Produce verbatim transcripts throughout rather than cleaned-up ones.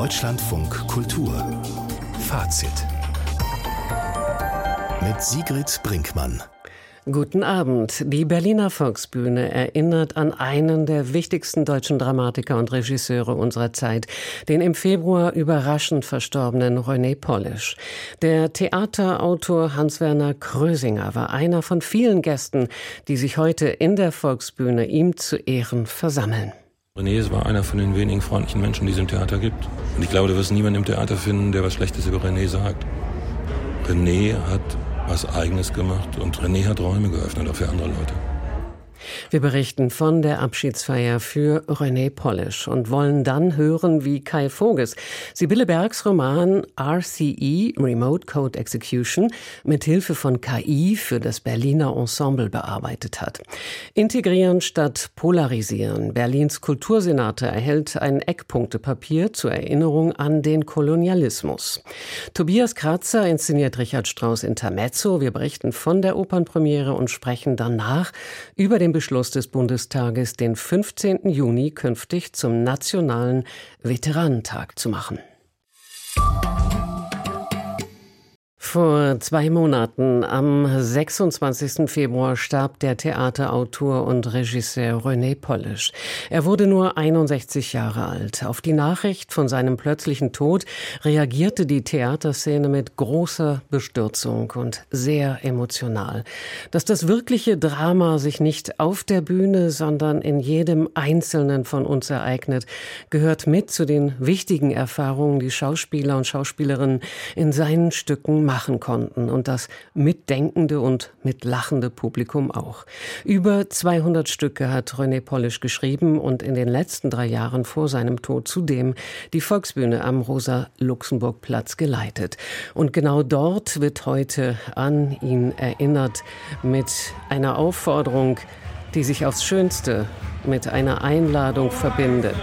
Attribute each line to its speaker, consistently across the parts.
Speaker 1: Deutschlandfunk Kultur Fazit mit Sigrid Brinkmann.
Speaker 2: Guten Abend. Die Berliner Volksbühne erinnert an einen der wichtigsten deutschen Dramatiker und Regisseure unserer Zeit, den im Februar überraschend verstorbenen René Polish. Der Theaterautor Hans-Werner Krösinger war einer von vielen Gästen, die sich heute in der Volksbühne ihm zu Ehren versammeln.
Speaker 3: René war einer von den wenigen freundlichen Menschen, die es im Theater gibt. Und ich glaube, du wirst niemanden im Theater finden, der was Schlechtes über René sagt. René hat was Eigenes gemacht und René hat Räume geöffnet, auch für andere Leute.
Speaker 2: Wir berichten von der Abschiedsfeier für René Polish und wollen dann hören, wie Kai Voges Sibylle Bergs Roman R C E, Remote Code Execution, mit Hilfe von K I für das Berliner Ensemble bearbeitet hat. Integrieren statt polarisieren. Berlins Kultursenate erhält ein Eckpunktepapier zur Erinnerung an den Kolonialismus. Tobias Kratzer inszeniert Richard Strauss Intermezzo. Wir berichten von der Opernpremiere und sprechen danach über den Beschluss des Bundestages, den fünfzehnten Juni künftig zum Nationalen Veteranentag zu machen. Vor zwei Monaten, am sechsundzwanzigsten Februar, starb der Theaterautor und Regisseur René Polish. Er wurde nur einundsechzig Jahre alt. Auf die Nachricht von seinem plötzlichen Tod reagierte die Theaterszene mit großer Bestürzung und sehr emotional. Dass das wirkliche Drama sich nicht auf der Bühne, sondern in jedem Einzelnen von uns ereignet, gehört mit zu den wichtigen Erfahrungen, die Schauspieler und Schauspielerinnen in seinen Stücken machen konnten und das mitdenkende und mitlachende Publikum auch. Über zweihundert Stücke hat René Polish geschrieben und in den letzten drei Jahren vor seinem Tod zudem die Volksbühne am Rosa-Luxemburg-Platz geleitet. Und genau dort wird heute an ihn erinnert mit einer Aufforderung, die sich aufs Schönste mit einer Einladung verbindet.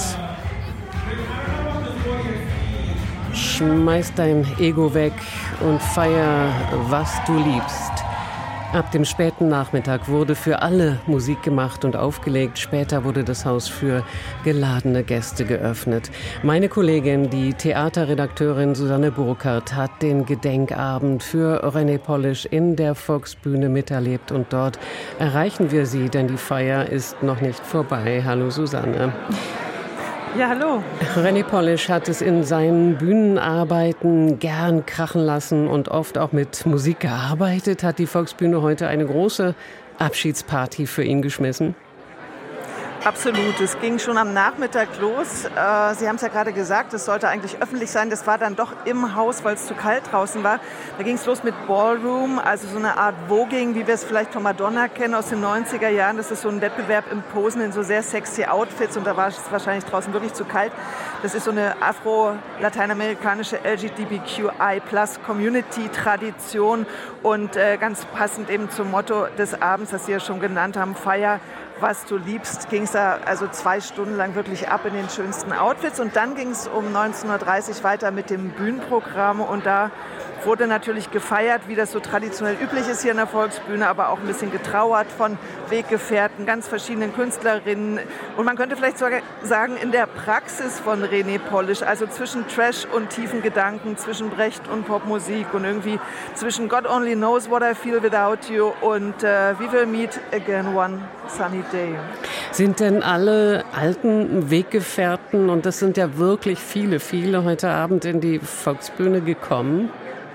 Speaker 2: Schmeiß dein Ego weg und feier, was du liebst. Ab dem späten Nachmittag wurde für alle Musik gemacht und aufgelegt. Später wurde das Haus für geladene Gäste geöffnet. Meine Kollegin, die Theaterredakteurin Susanne Burkhardt, hat den Gedenkabend für René Polish in der Volksbühne miterlebt. Und dort erreichen wir sie, denn die Feier ist noch nicht vorbei. Hallo Susanne.
Speaker 4: Ja, hallo.
Speaker 2: René Polish hat es in seinen Bühnenarbeiten gern krachen lassen und oft auch mit Musik gearbeitet. Hat die Volksbühne heute eine große Abschiedsparty für ihn geschmissen?
Speaker 4: Absolut. Es ging schon am Nachmittag los. Äh, Sie haben es ja gerade gesagt, es sollte eigentlich öffentlich sein. Das war dann doch im Haus, weil es zu kalt draußen war. Da ging es los mit Ballroom, also so eine Art Voging, wie wir es vielleicht von Madonna kennen aus den neunziger Jahren. Das ist so ein Wettbewerb im Posen in so sehr sexy Outfits und da war es wahrscheinlich draußen wirklich zu kalt. Das ist so eine afro-lateinamerikanische L G B T Q I Plus Community-Tradition und äh, ganz passend eben zum Motto des Abends, das Sie ja schon genannt haben, Feier, was du liebst, ging es da also zwei Stunden lang wirklich ab in den schönsten Outfits. Und dann ging es um neunzehn Uhr dreißig weiter mit dem Bühnenprogramm. Und da wurde natürlich gefeiert, wie das so traditionell üblich ist hier in der Volksbühne, aber auch ein bisschen getrauert von Weggefährten, ganz verschiedenen Künstlerinnen. Und man könnte vielleicht sogar sagen, in der Praxis von René Polish, also zwischen Trash und tiefen Gedanken, zwischen Brecht und Popmusik und irgendwie zwischen God Only Knows What I Feel Without You und äh, We Will Meet Again One Sunny Day.
Speaker 2: Sind denn alle alten Weggefährten, und das sind ja wirklich viele, viele heute Abend in die Volksbühne gekommen?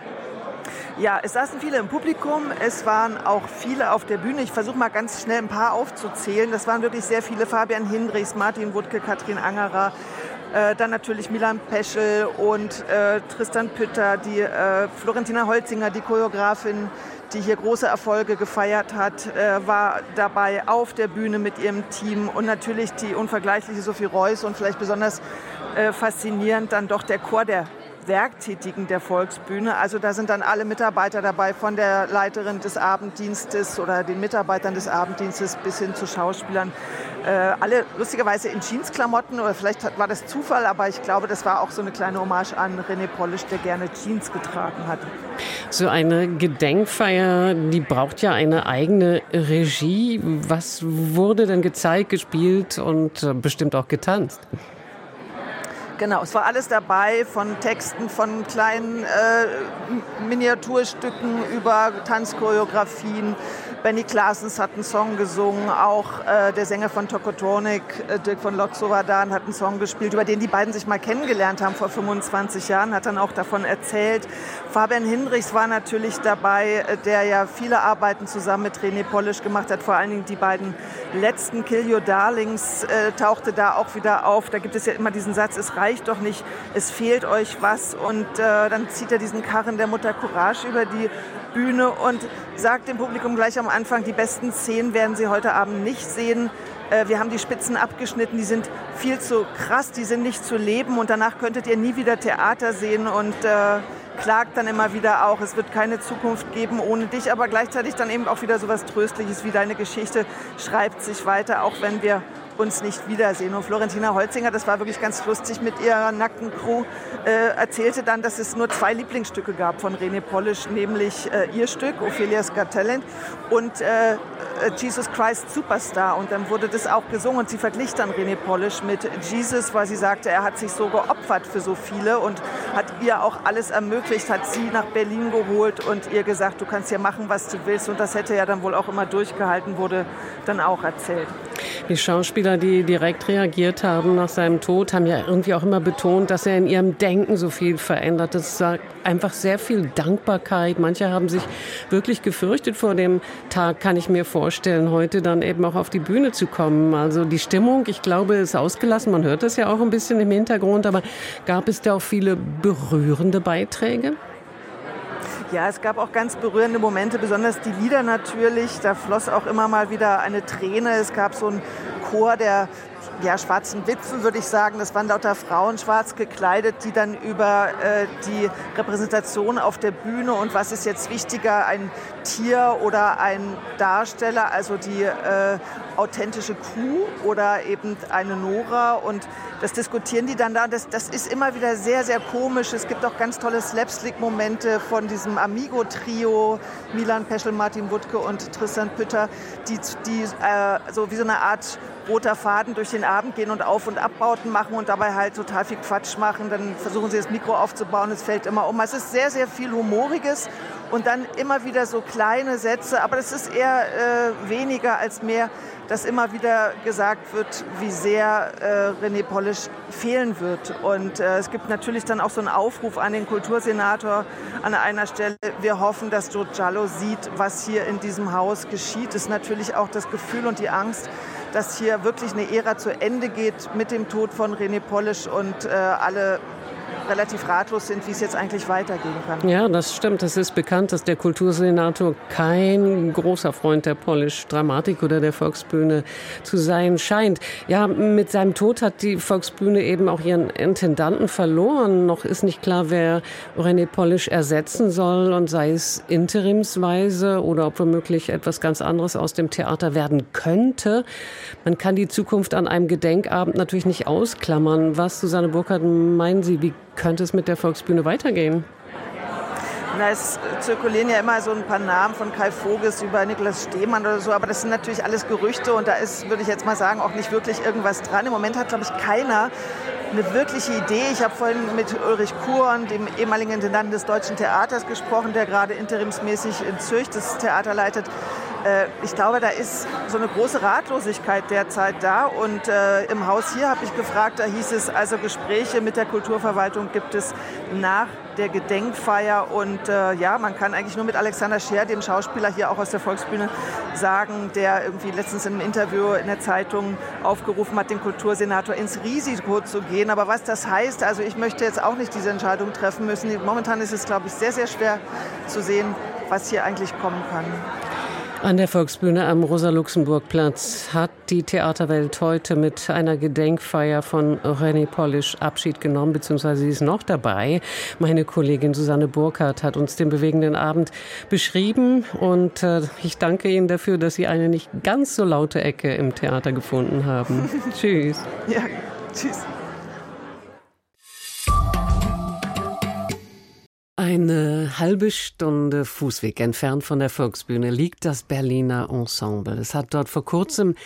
Speaker 4: Ja, es saßen viele im Publikum, es waren auch viele auf der Bühne. Ich versuche mal ganz schnell ein paar aufzuzählen. Das waren wirklich sehr viele. Fabian Hindrichs, Martin Wuttke, Katrin Angerer, äh, dann natürlich Milan Peschel und äh, Tristan Pütter, die äh, Florentina Holzinger, die Choreografin, die hier große Erfolge gefeiert hat, äh, war dabei auf der Bühne mit ihrem Team und natürlich die unvergleichliche Sophie Reuss und vielleicht besonders äh, faszinierend dann doch der Chor der Werktätigen der Volksbühne. Also da sind dann alle Mitarbeiter dabei, von der Leiterin des Abenddienstes oder den Mitarbeitern des Abenddienstes bis hin zu Schauspielern. Äh, alle lustigerweise in Jeansklamotten, oder vielleicht war das Zufall, aber ich glaube, das war auch so eine kleine Hommage an René Polish, der gerne Jeans getragen hat.
Speaker 2: So eine Gedenkfeier, die braucht ja eine eigene Regie. Was wurde denn gezeigt, gespielt und bestimmt auch getanzt?
Speaker 4: Genau, es war alles dabei, von Texten, von kleinen äh, Miniaturstücken über Tanzchoreografien. Benny Claessens hat einen Song gesungen, auch äh, der Sänger von Tokotronic, äh, Dirk von Lotzo war da und hat einen Song gespielt, über den die beiden sich mal kennengelernt haben vor fünfundzwanzig Jahren, hat dann auch davon erzählt. Fabian Hinrichs war natürlich dabei, äh, der ja viele Arbeiten zusammen mit René Polish gemacht hat, vor allen Dingen die beiden letzten Kill Your Darlings äh, tauchte da auch wieder auf. Da gibt es ja immer diesen Satz, es reicht doch nicht, es fehlt euch was. Und äh, dann zieht er diesen Karren der Mutter Courage über die Bühne und sagt dem Publikum gleich am Anfang, die besten Szenen werden Sie heute Abend nicht sehen. Äh, wir haben die Spitzen abgeschnitten, die sind viel zu krass, die sind nicht zu leben und danach könntet ihr nie wieder Theater sehen und äh, klagt dann immer wieder auch, es wird keine Zukunft geben ohne dich, aber gleichzeitig dann eben auch wieder so was Tröstliches wie deine Geschichte schreibt sich weiter, auch wenn wir uns nicht wiedersehen. Und Florentina Holzinger, das war wirklich ganz lustig mit ihrer nackten Crew, äh, erzählte dann, dass es nur zwei Lieblingsstücke gab von René Polish, nämlich äh, ihr Stück, Ophelia's Got Talent und äh, Jesus Christ Superstar. Und dann wurde das auch gesungen und sie verglich dann René Polish mit Jesus, weil sie sagte, er hat sich so geopfert für so viele und hat ihr auch alles ermöglicht, hat sie nach Berlin geholt und ihr gesagt, du kannst hier machen, was du willst. Und das hätte er dann wohl auch immer durchgehalten, wurde dann auch erzählt.
Speaker 2: Die Schauspieler, die direkt reagiert haben nach seinem Tod, haben ja irgendwie auch immer betont, dass er in ihrem Denken so viel verändert. Das sagt einfach sehr viel Dankbarkeit. Manche haben sich wirklich gefürchtet vor dem Tag, kann ich mir vorstellen, heute dann eben auch auf die Bühne zu kommen. Also die Stimmung, ich glaube, ist ausgelassen. Man hört das ja auch ein bisschen im Hintergrund, aber gab es da auch viele berührende Beiträge?
Speaker 4: Ja, es gab auch ganz berührende Momente, besonders die Lieder natürlich. Da floss auch immer mal wieder eine Träne. Es gab so einen Chor der ja, schwarzen Witwen, würde ich sagen. Das waren lauter Frauen schwarz gekleidet, die dann über äh, die Repräsentation auf der Bühne und was ist jetzt wichtiger, ein Tier oder ein Darsteller, also die äh, authentische Kuh oder eben eine Nora und das diskutieren die dann da. Das, das ist immer wieder sehr, sehr komisch. Es gibt auch ganz tolle Slapstick-Momente von diesem Amigo-Trio, Milan Peschel, Martin Wuttke und Tristan Pütter, die, die äh, so wie so eine Art roter Faden durch den Abend gehen und Auf- und Abbauten machen und dabei halt total viel Quatsch machen. Dann versuchen sie das Mikro aufzubauen, es fällt immer um. Es ist sehr, sehr viel Humoriges und dann immer wieder so kleine Sätze, aber das ist eher äh, weniger als mehr, dass immer wieder gesagt wird, wie sehr äh, René Polish fehlen wird. Und äh, es gibt natürlich dann auch so einen Aufruf an den Kultursenator an einer Stelle. Wir hoffen, dass Joe Giallo sieht, was hier in diesem Haus geschieht. Das ist natürlich auch das Gefühl und die Angst, dass hier wirklich eine Ära zu Ende geht mit dem Tod von René Polish und äh, alle relativ ratlos sind, wie es jetzt eigentlich weitergehen kann.
Speaker 2: Ja, das stimmt. Es ist bekannt, dass der Kultursenator kein großer Freund der Polish-Dramatik oder der Volksbühne zu sein scheint. Ja, mit seinem Tod hat die Volksbühne eben auch ihren Intendanten verloren. Noch ist nicht klar, wer René Polish ersetzen soll und sei es interimsweise oder ob womöglich etwas ganz anderes aus dem Theater werden könnte. Man kann die Zukunft an einem Gedenkabend natürlich nicht ausklammern. Was, Susanne Burkhardt, meinen Sie, wie könnte es mit der Volksbühne weitergehen?
Speaker 4: Na, es zirkulieren ja immer so ein paar Namen von Kai Voges über Niklas Stehmann oder so, aber das sind natürlich alles Gerüchte und da ist, würde ich jetzt mal sagen, auch nicht wirklich irgendwas dran. Im Moment hat, glaube ich, keiner eine wirkliche Idee. Ich habe vorhin mit Ulrich Kuhn, dem ehemaligen Intendanten des Deutschen Theaters, gesprochen, der gerade interimsmäßig in Zürich das Theater leitet. Ich glaube, da ist so eine große Ratlosigkeit derzeit da. Und äh, im Haus hier habe ich gefragt, da hieß es, also Gespräche mit der Kulturverwaltung gibt es nach der Gedenkfeier. Und äh, ja, man kann eigentlich nur mit Alexander Scheer, dem Schauspieler hier auch aus der Volksbühne, sagen, der irgendwie letztens in einem Interview in der Zeitung aufgerufen hat, den Kultursenator ins Risiko zu gehen. Aber was das heißt, also ich möchte jetzt auch nicht diese Entscheidung treffen müssen. Momentan ist es, glaube ich, sehr, sehr schwer zu sehen, was hier eigentlich kommen kann.
Speaker 2: An der Volksbühne am Rosa-Luxemburg-Platz hat die Theaterwelt heute mit einer Gedenkfeier von René Polish Abschied genommen, beziehungsweise sie ist noch dabei. Meine Kollegin Susanne Burkhardt hat uns den bewegenden Abend beschrieben und äh, ich danke Ihnen dafür, dass Sie eine nicht ganz so laute Ecke im Theater gefunden haben. Tschüss.
Speaker 4: Ja, tschüss.
Speaker 2: Eine halbe Stunde Fußweg entfernt von der Volksbühne liegt das Berliner Ensemble. Es hat dort vor kurzem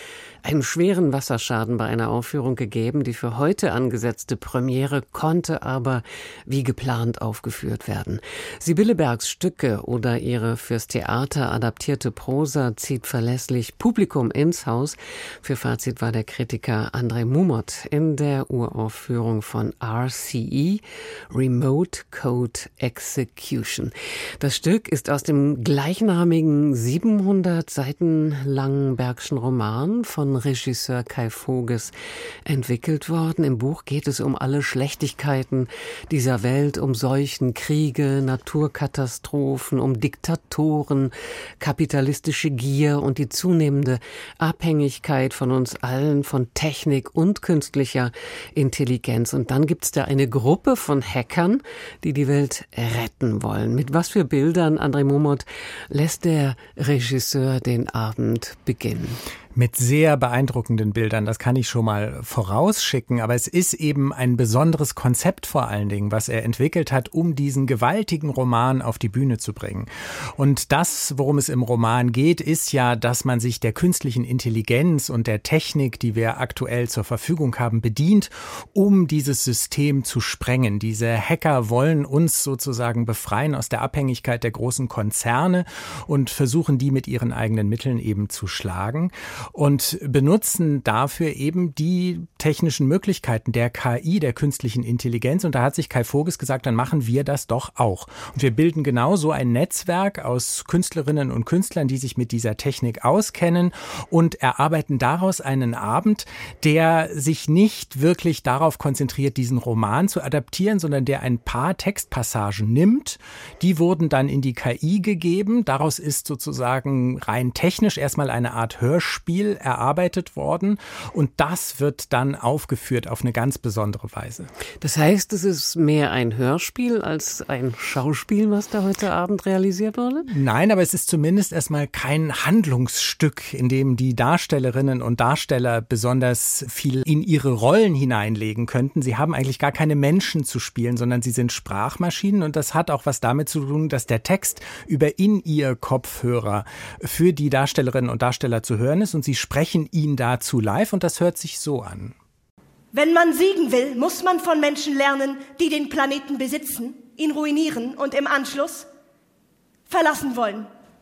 Speaker 2: einen schweren Wasserschaden bei einer Aufführung gegeben. Die für heute angesetzte Premiere konnte aber wie geplant aufgeführt werden. Sibylle Bergs Stücke oder ihre fürs Theater adaptierte Prosa zieht verlässlich Publikum ins Haus. Für Fazit war der Kritiker André Mumot in der Uraufführung von R C E, Remote Code Execution. Das Stück ist aus dem gleichnamigen siebenhundert Seiten langen Bergschen Roman von Regisseur Kai Voges entwickelt worden. Im Buch geht es um alle Schlechtigkeiten dieser Welt, um Seuchen, Kriege, Naturkatastrophen, um Diktatoren, kapitalistische Gier und die zunehmende Abhängigkeit von uns allen, von Technik und künstlicher Intelligenz. Und dann gibt es da eine Gruppe von Hackern, die die Welt retten wollen. Mit was für Bildern, André Mumot, lässt der Regisseur den Abend beginnen?
Speaker 5: Mit sehr beeindruckenden Bildern, das kann ich schon mal vorausschicken. Aber es ist eben ein besonderes Konzept vor allen Dingen, was er entwickelt hat, um diesen gewaltigen Roman auf die Bühne zu bringen. Und das, worum es im Roman geht, ist ja, dass man sich der künstlichen Intelligenz und der Technik, die wir aktuell zur Verfügung haben, bedient, um dieses System zu sprengen. Diese Hacker wollen uns sozusagen befreien aus der Abhängigkeit der großen Konzerne und versuchen, die mit ihren eigenen Mitteln eben zu schlagen. Und benutzen dafür eben die technischen Möglichkeiten der K I, der künstlichen Intelligenz. Und da hat sich Kai Voges gesagt, dann machen wir das doch auch. Und wir bilden genau so ein Netzwerk aus Künstlerinnen und Künstlern, die sich mit dieser Technik auskennen und erarbeiten daraus einen Abend, der sich nicht wirklich darauf konzentriert, diesen Roman zu adaptieren, sondern der ein paar Textpassagen nimmt. Die wurden dann in die K I gegeben. Daraus ist sozusagen rein technisch erstmal eine Art Hörspiel erarbeitet worden und das wird dann aufgeführt auf eine ganz besondere Weise.
Speaker 2: Das heißt, es ist mehr ein Hörspiel als ein Schauspiel, was da heute Abend realisiert wurde?
Speaker 5: Nein, aber es ist zumindest erstmal kein Handlungsstück, in dem die Darstellerinnen und Darsteller besonders viel in ihre Rollen hineinlegen könnten. Sie haben eigentlich gar keine Menschen zu spielen, sondern sie sind Sprachmaschinen und das hat auch was damit zu tun, dass der Text über In-Ear-Kopfhörer für die Darstellerinnen und Darsteller zu hören ist und sie sprechen ihn dazu live und das hört sich so an.
Speaker 6: Wenn man siegen will, muss man von Menschen lernen, die den Planeten besitzen, ihn ruinieren und im Anschluss verlassen wollen.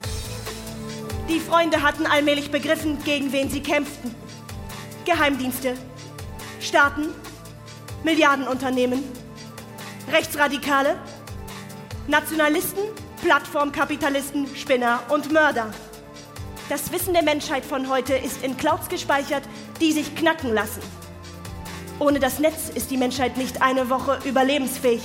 Speaker 6: Die Freunde hatten allmählich begriffen, gegen wen sie kämpften. Geheimdienste, Staaten, Milliardenunternehmen, Rechtsradikale, Nationalisten, Plattformkapitalisten, Spinner und Mörder. Das Wissen der Menschheit von heute ist in Clouds gespeichert, die sich knacken lassen. Ohne das Netz ist die Menschheit nicht eine Woche überlebensfähig.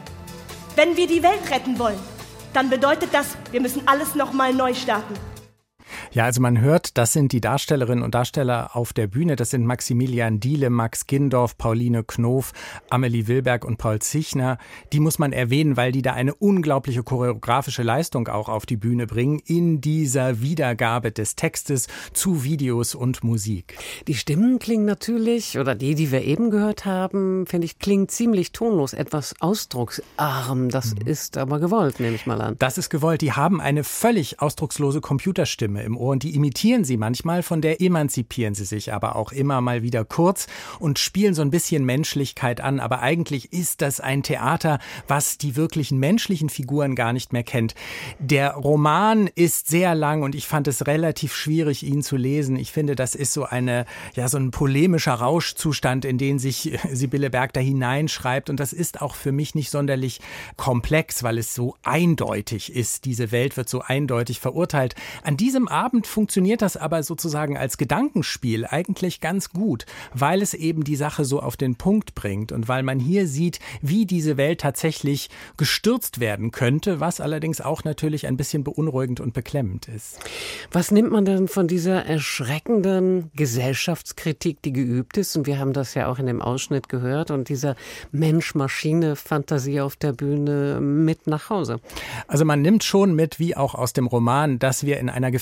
Speaker 6: Wenn wir die Welt retten wollen, dann bedeutet das, wir müssen alles nochmal neu starten.
Speaker 5: Ja, also man hört, das sind die Darstellerinnen und Darsteller auf der Bühne. Das sind Maximilian Diele, Max Gindorf, Pauline Knof, Amelie Wilberg und Paul Zichner. Die muss man erwähnen, weil die da eine unglaubliche choreografische Leistung auch auf die Bühne bringen in dieser Wiedergabe des Textes zu Videos und Musik.
Speaker 2: Die Stimmen klingen natürlich, oder die, die wir eben gehört haben, finde ich, klingen ziemlich tonlos, etwas ausdrucksarm. Das mhm. ist aber gewollt, nehme ich mal an.
Speaker 5: Das ist gewollt. Die haben eine völlig ausdruckslose Computerstimme im Ohr und die imitieren sie manchmal, von der emanzipieren sie sich aber auch immer mal wieder kurz und spielen so ein bisschen Menschlichkeit an. Aber eigentlich ist das ein Theater, was die wirklichen menschlichen Figuren gar nicht mehr kennt. Der Roman ist sehr lang und ich fand es relativ schwierig, ihn zu lesen. Ich finde, das ist so eine, ja, so ein polemischer Rauschzustand, in den sich Sibylle Berg da hineinschreibt. Und das ist auch für mich nicht sonderlich komplex, weil es so eindeutig ist. Diese Welt wird so eindeutig verurteilt. An diesem Abend funktioniert das aber sozusagen als Gedankenspiel eigentlich ganz gut, weil es eben die Sache so auf den Punkt bringt und weil man hier sieht, wie diese Welt tatsächlich gestürzt werden könnte, was allerdings auch natürlich ein bisschen beunruhigend und beklemmend ist.
Speaker 2: Was nimmt man denn von dieser erschreckenden Gesellschaftskritik, die geübt ist? Und wir haben das ja auch in dem Ausschnitt gehört und dieser Mensch-Maschine-Fantasie auf der Bühne mit nach Hause.
Speaker 5: Also man nimmt schon mit, wie auch aus dem Roman, dass wir in einer gefährlichen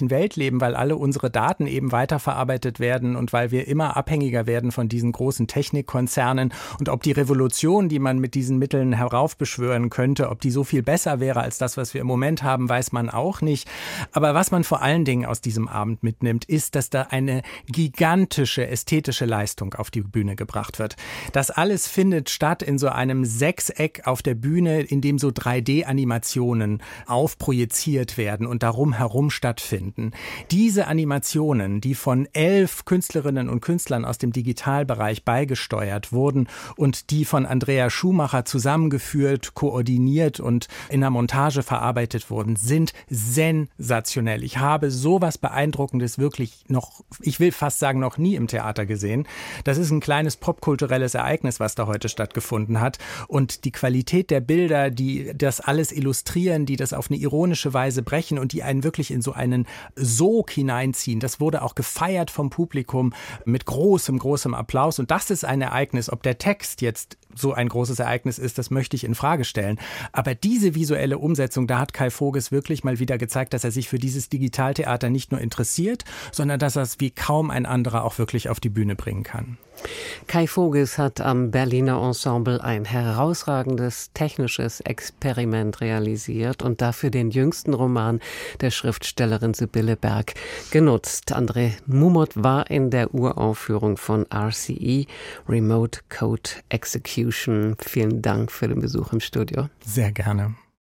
Speaker 5: heutigen Welt leben, weil alle unsere Daten eben weiterverarbeitet werden und weil wir immer abhängiger werden von diesen großen Technikkonzernen. Und ob die Revolution, die man mit diesen Mitteln heraufbeschwören könnte, ob die so viel besser wäre als das, was wir im Moment haben, weiß man auch nicht. Aber was man vor allen Dingen aus diesem Abend mitnimmt, ist, dass da eine gigantische ästhetische Leistung auf die Bühne gebracht wird. Das alles findet statt in so einem Sechseck auf der Bühne, in dem so drei D-Animationen aufprojiziert werden und darum herum stattfinden. Diese Animationen, die von elf Künstlerinnen und Künstlern aus dem Digitalbereich beigesteuert wurden und die von Andrea Schumacher zusammengeführt, koordiniert und in der Montage verarbeitet wurden, sind sensationell. Ich habe sowas Beeindruckendes wirklich noch, ich will fast sagen, noch nie im Theater gesehen. Das ist ein kleines popkulturelles Ereignis, was da heute stattgefunden hat. Und die Qualität der Bilder, die das alles illustrieren, die das auf eine ironische Weise brechen und die einen wirklich in so einen Sog hineinziehen, das wurde auch gefeiert vom Publikum mit großem, großem Applaus. Und das ist ein Ereignis. Ob der Text jetzt so ein großes Ereignis ist, das möchte ich in Frage stellen. Aber diese visuelle Umsetzung, da hat Kai Voges wirklich mal wieder gezeigt, dass er sich für dieses Digitaltheater nicht nur interessiert, sondern dass er es wie kaum ein anderer auch wirklich auf die Bühne bringen kann.
Speaker 2: Kai Voges hat am Berliner Ensemble ein herausragendes technisches Experiment realisiert und dafür den jüngsten Roman der Schriftstellerin Sibylle Berg genutzt. André Mumot war in der Uraufführung von R C E, Remote Code Execution. Vielen Dank für den Besuch im Studio.
Speaker 5: Sehr gerne.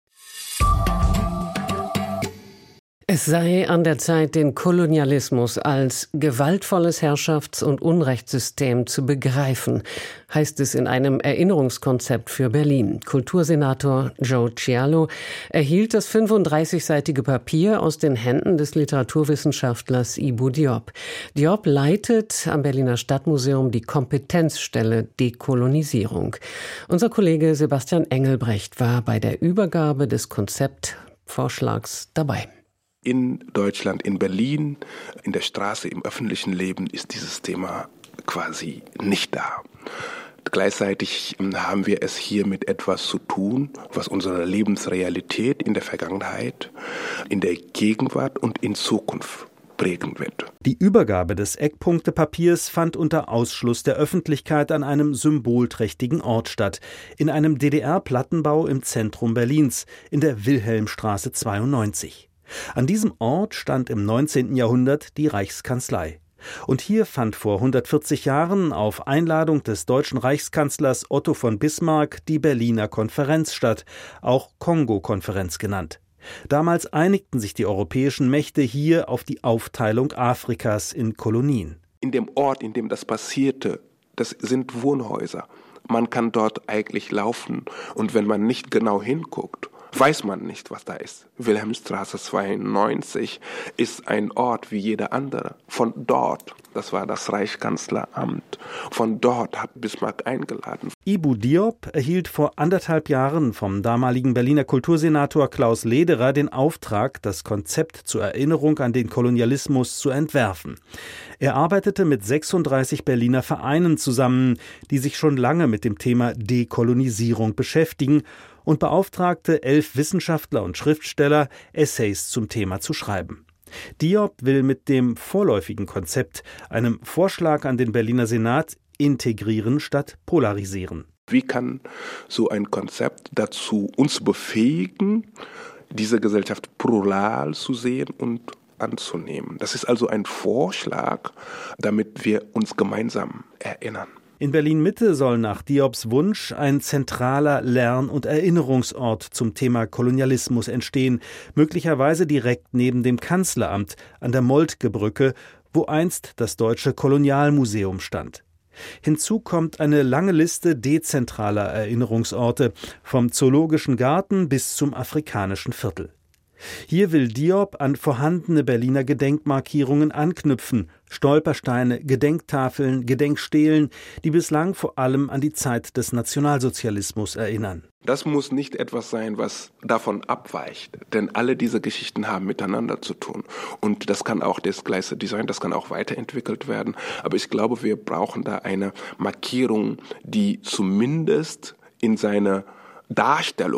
Speaker 2: Es sei an der Zeit, den Kolonialismus als gewaltvolles Herrschafts- und Unrechtssystem zu begreifen, heißt es in einem Erinnerungskonzept für Berlin. Kultursenator Joe Cialo erhielt das fünfunddreißigseitige Papier aus den Händen des Literaturwissenschaftlers Ibou Diop. Diop leitet am Berliner Stadtmuseum die Kompetenzstelle Dekolonisierung. Unser Kollege Sebastian Engelbrecht war bei der Übergabe des Konzeptvorschlags dabei.
Speaker 7: In Deutschland, in Berlin, in der Straße, im öffentlichen Leben ist dieses Thema quasi nicht da. Gleichzeitig haben wir es hier mit etwas zu tun, was unsere Lebensrealität in der Vergangenheit, in der Gegenwart und in Zukunft prägen wird.
Speaker 8: Die Übergabe des Eckpunktepapiers fand unter Ausschluss der Öffentlichkeit an einem symbolträchtigen Ort statt, in einem D D R-Plattenbau im Zentrum Berlins, in der Wilhelmstraße zweiundneunzig. An diesem Ort stand im neunzehnten Jahrhundert die Reichskanzlei. Und hier fand vor hundertvierzig Jahren auf Einladung des deutschen Reichskanzlers Otto von Bismarck die Berliner Konferenz statt, auch Kongo-Konferenz genannt. Damals einigten sich die europäischen Mächte hier auf die Aufteilung Afrikas in Kolonien.
Speaker 7: In dem Ort, in dem das passierte, das sind Wohnhäuser. Man kann dort eigentlich laufen und wenn man nicht genau hinguckt, weiß man nicht, was da ist. Wilhelmstraße zweiundneunzig ist ein Ort wie jeder andere. Von dort, das war das Reichskanzleramt, von dort hat Bismarck eingeladen.
Speaker 8: Ibou Diop erhielt vor anderthalb Jahren vom damaligen Berliner Kultursenator Klaus Lederer den Auftrag, das Konzept zur Erinnerung an den Kolonialismus zu entwerfen. Er arbeitete mit sechsunddreißig Berliner Vereinen zusammen, die sich schon lange mit dem Thema Dekolonisierung beschäftigen, und beauftragte elf Wissenschaftler und Schriftsteller, Essays zum Thema zu schreiben. Diop will mit dem vorläufigen Konzept, einem Vorschlag an den Berliner Senat, integrieren statt polarisieren.
Speaker 7: Wie kann so ein Konzept dazu uns befähigen, diese Gesellschaft plural zu sehen und anzunehmen? Das ist also ein Vorschlag, damit wir uns gemeinsam erinnern.
Speaker 8: In Berlin-Mitte soll nach Diops Wunsch ein zentraler Lern- und Erinnerungsort zum Thema Kolonialismus entstehen, möglicherweise direkt neben dem Kanzleramt an der Moltke-Brücke, wo einst das Deutsche Kolonialmuseum stand. Hinzu kommt eine lange Liste dezentraler Erinnerungsorte, vom Zoologischen Garten bis zum Afrikanischen Viertel. Hier will Diop an vorhandene Berliner Gedenkmarkierungen anknüpfen, Stolpersteine, Gedenktafeln, Gedenkstelen, die bislang vor allem an die Zeit des Nationalsozialismus erinnern.
Speaker 7: Das muss nicht etwas sein, was davon abweicht, denn alle diese Geschichten haben miteinander zu tun. Und das kann auch das gleiche Design, das kann auch weiterentwickelt werden. Aber ich glaube, wir brauchen da eine Markierung, die zumindest in seiner Darstellung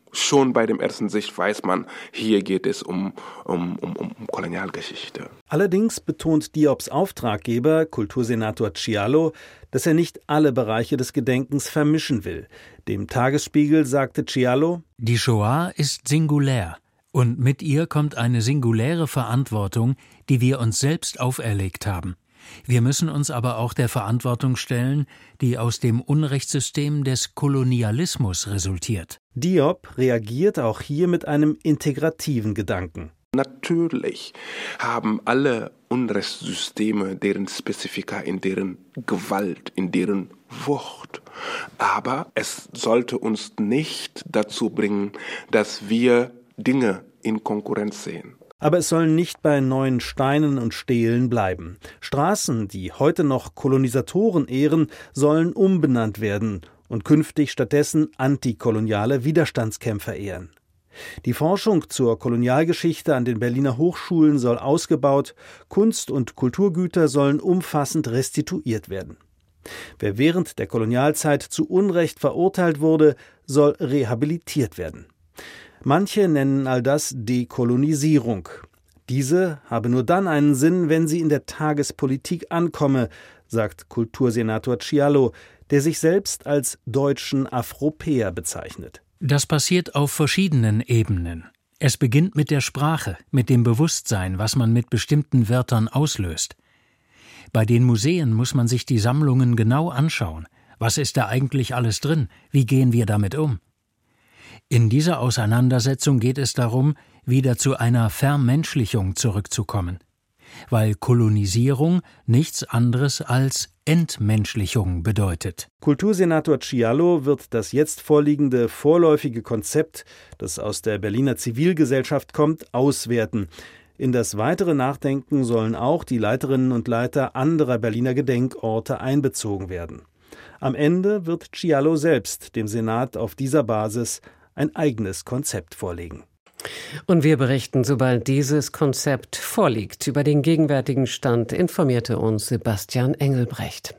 Speaker 7: Schon bei dem ersten Sicht weiß man, hier geht es um, um, um, um Kolonialgeschichte.
Speaker 8: Allerdings betont Diops Auftraggeber, Kultursenator Cialo, dass er nicht alle Bereiche des Gedenkens vermischen will. Dem Tagesspiegel sagte Cialo:
Speaker 9: Die Shoah ist singulär und mit ihr kommt eine singuläre Verantwortung, die wir uns selbst auferlegt haben. Wir müssen uns aber auch der Verantwortung stellen, die aus dem Unrechtssystem des Kolonialismus resultiert.
Speaker 8: Diop reagiert auch hier mit einem integrativen Gedanken.
Speaker 7: Natürlich haben alle Unrechtssysteme deren Spezifika, in deren Gewalt, in deren Wucht. Aber es sollte uns nicht dazu bringen, dass wir Dinge in Konkurrenz sehen.
Speaker 8: Aber es soll nicht bei neuen Steinen und Stelen bleiben. Straßen, die heute noch Kolonisatoren ehren, sollen umbenannt werden und künftig stattdessen antikoloniale Widerstandskämpfer ehren. Die Forschung zur Kolonialgeschichte an den Berliner Hochschulen soll ausgebaut, Kunst- und Kulturgüter sollen umfassend restituiert werden. Wer während der Kolonialzeit zu Unrecht verurteilt wurde, soll rehabilitiert werden. Manche nennen all das Dekolonisierung. Diese habe nur dann einen Sinn, wenn sie in der Tagespolitik ankomme, sagt Kultursenator Cialo, der sich selbst als deutschen Afropäer bezeichnet.
Speaker 9: Das passiert auf verschiedenen Ebenen. Es beginnt mit der Sprache, mit dem Bewusstsein, was man mit bestimmten Wörtern auslöst. Bei den Museen muss man sich die Sammlungen genau anschauen. Was ist da eigentlich alles drin? Wie gehen wir damit um? In dieser Auseinandersetzung geht es darum, wieder zu einer Vermenschlichung zurückzukommen, weil Kolonisierung nichts anderes als Entmenschlichung bedeutet.
Speaker 8: Kultursenator Cialo wird das jetzt vorliegende vorläufige Konzept, das aus der Berliner Zivilgesellschaft kommt, auswerten. In das weitere Nachdenken sollen auch die Leiterinnen und Leiter anderer Berliner Gedenkorte einbezogen werden. Am Ende wird Cialo selbst dem Senat auf dieser Basis ein eigenes Konzept vorlegen.
Speaker 2: Und wir berichten, sobald dieses Konzept vorliegt. Über den gegenwärtigen Stand informierte uns Sebastian Engelbrecht.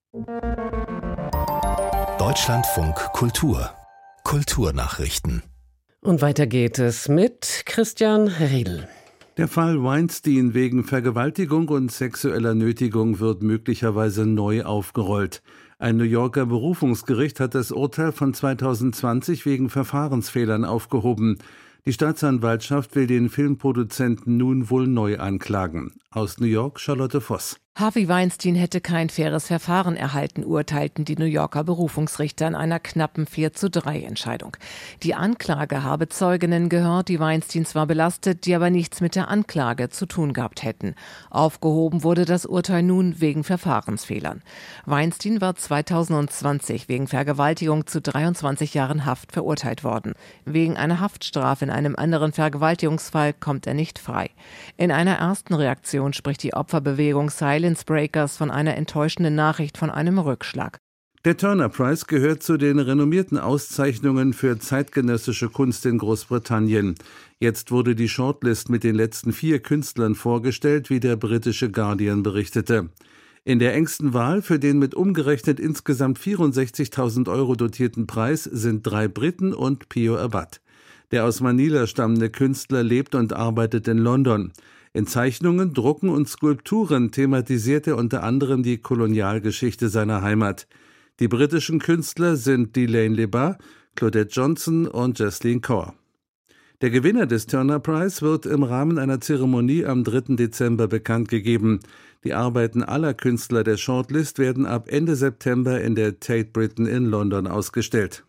Speaker 1: Deutschlandfunk Kultur. Kulturnachrichten.
Speaker 2: Und weiter geht es mit Christian Riedl.
Speaker 10: Der Fall Weinstein wegen Vergewaltigung und sexueller Nötigung wird möglicherweise neu aufgerollt. Ein New Yorker Berufungsgericht hat das Urteil von zweitausendzwanzig wegen Verfahrensfehlern aufgehoben. Die Staatsanwaltschaft will den Filmproduzenten nun wohl neu anklagen. Aus New York Charlotte Voss.
Speaker 11: Harvey Weinstein hätte kein faires Verfahren erhalten, urteilten die New Yorker Berufungsrichter in einer knappen vier zu drei Entscheidung. Die Anklage habe Zeuginnen gehört, die Weinstein zwar belastet, die aber nichts mit der Anklage zu tun gehabt hätten. Aufgehoben wurde das Urteil nun wegen Verfahrensfehlern. Weinstein war zweitausendzwanzig wegen Vergewaltigung zu dreiundzwanzig Jahren Haft verurteilt worden. Wegen einer Haftstrafe in einem anderen Vergewaltigungsfall kommt er nicht frei. In einer ersten Reaktion spricht die Opferbewegung Silence Breakers von einer enttäuschenden Nachricht von einem Rückschlag.
Speaker 10: Der Turner Prize gehört zu den renommierten Auszeichnungen für zeitgenössische Kunst in Großbritannien. Jetzt wurde die Shortlist mit den letzten vier Künstlern vorgestellt, wie der britische Guardian berichtete. In der engsten Wahl für den mit umgerechnet insgesamt vierundsechzigtausend Euro dotierten Preis sind drei Briten und Pio Abad. Der aus Manila stammende Künstler lebt und arbeitet in London. In Zeichnungen, Drucken und Skulpturen thematisiert er unter anderem die Kolonialgeschichte seiner Heimat. Die britischen Künstler sind Delaine Lebar, Claudette Johnson und Jocelyn Kaur. Der Gewinner des Turner Prize wird im Rahmen einer Zeremonie am dritten Dezember bekannt gegeben. Die Arbeiten aller Künstler der Shortlist werden ab Ende September in der Tate Britain in London ausgestellt.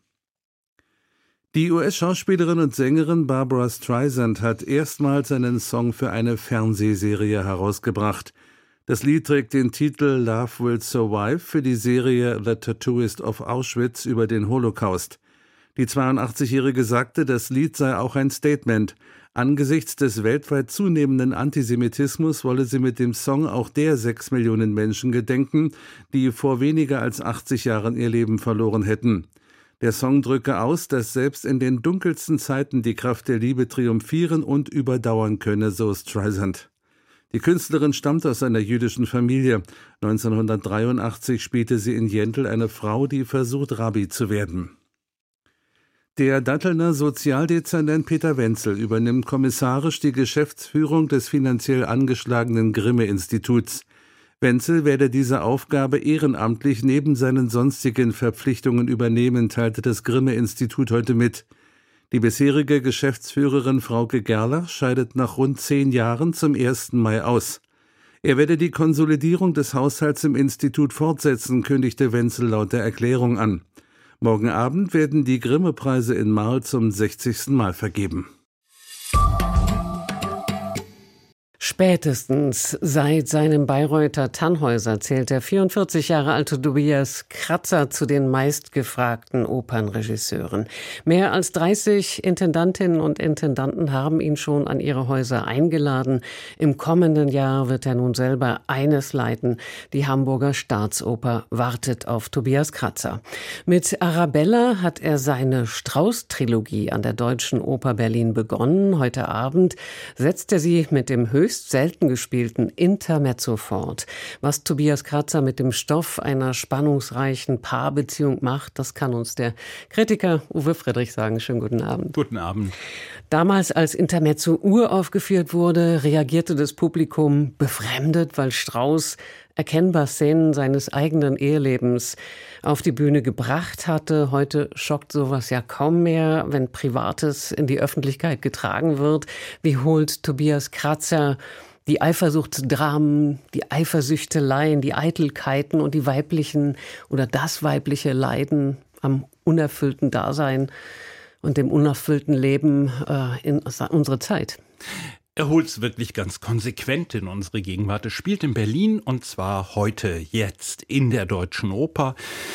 Speaker 10: Die U S-Schauspielerin und Sängerin Barbra Streisand hat erstmals einen Song für eine Fernsehserie herausgebracht. Das Lied trägt den Titel Love Will Survive für die Serie The Tattooist of Auschwitz über den Holocaust. Die zweiundachtzigjährige sagte, das Lied sei auch ein Statement. Angesichts des weltweit zunehmenden Antisemitismus wolle sie mit dem Song auch der sechs Millionen Menschen gedenken, die vor weniger als achtzig Jahren ihr Leben verloren hätten. Der Song drücke aus, dass selbst in den dunkelsten Zeiten die Kraft der Liebe triumphieren und überdauern könne, so Streisand. Die Künstlerin stammt aus einer jüdischen Familie. neunzehnhundertdreiundachtzig spielte sie in Jentl eine Frau, die versucht, Rabbi zu werden. Der Dattelner Sozialdezernent Peter Wenzel übernimmt kommissarisch die Geschäftsführung des finanziell angeschlagenen Grimme-Instituts. Wenzel werde diese Aufgabe ehrenamtlich neben seinen sonstigen Verpflichtungen übernehmen, teilte das Grimme-Institut heute mit. Die bisherige Geschäftsführerin Frauke Gerlach scheidet nach rund zehn Jahren zum ersten Mai aus. Er werde die Konsolidierung des Haushalts im Institut fortsetzen, kündigte Wenzel laut der Erklärung an. Morgen Abend werden die Grimme-Preise in Marl zum sechzigsten Mal vergeben.
Speaker 2: Spätestens seit seinem Bayreuther Tannhäuser zählt der vierundvierzig Jahre alte Tobias Kratzer zu den meistgefragten Opernregisseuren. Mehr als dreißig Intendantinnen und Intendanten haben ihn schon an ihre Häuser eingeladen. Im kommenden Jahr wird er nun selber eines leiten. Die Hamburger Staatsoper wartet auf Tobias Kratzer. Mit Arabella hat er seine Strauß-Trilogie an der Deutschen Oper Berlin begonnen. Heute Abend setzt er sie mit dem höchsten selten gespielten Intermezzo fort. Was Tobias Kratzer mit dem Stoff einer spannungsreichen Paarbeziehung macht, das kann uns der Kritiker Uwe Friedrich sagen. Schönen guten Abend.
Speaker 12: Guten Abend.
Speaker 2: Damals, als Intermezzo uraufgeführt wurde, reagierte das Publikum befremdet, weil Strauß erkennbar Szenen seines eigenen Ehelebens auf die Bühne gebracht hatte. Heute schockt sowas ja kaum mehr, wenn Privates in die Öffentlichkeit getragen wird. Wie holt Tobias Kratzer die Eifersuchtsdramen, die Eifersüchteleien, die Eitelkeiten und die weiblichen oder das weibliche Leiden am unerfüllten Dasein und dem unerfüllten Leben äh, in unsere Zeit?
Speaker 12: Er holt es wirklich ganz konsequent in unsere Gegenwart. Es spielt in Berlin und zwar heute, jetzt in der Deutschen Oper.